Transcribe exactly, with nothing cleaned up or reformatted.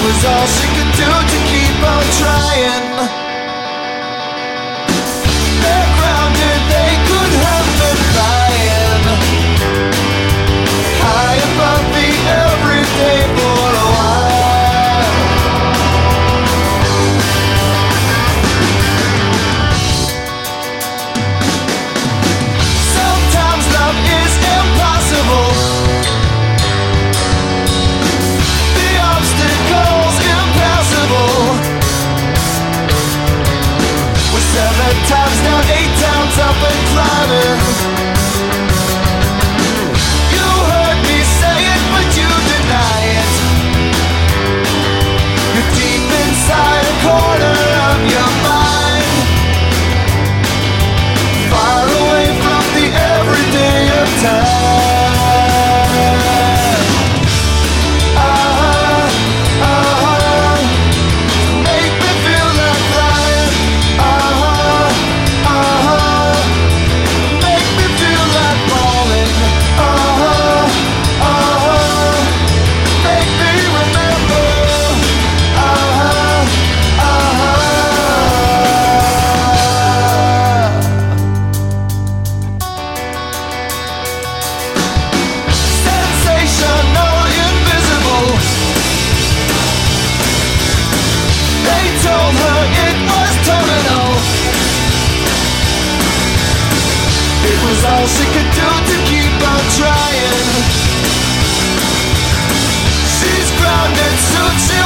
was all she could do to keep on trying. They're grounded, they could have been flying high above the everyday for a while. Sometimes love is impossible. The obstacles impassable. We're seven times down, eight times up and climbing. You heard me say it, but you deny it. You're deep inside a corner of your mind, far away from the everyday of time. Uh-huh, uh-huh. Make me feel like flying. Uh-huh, uh-huh. Make me feel like falling. Uh-huh, uh-huh. Make me remember. Uh-huh, uh-huh. Sensational, invisible. They told her it was terminal. It was all she could do to keep on trying. She's grounded, soon she'll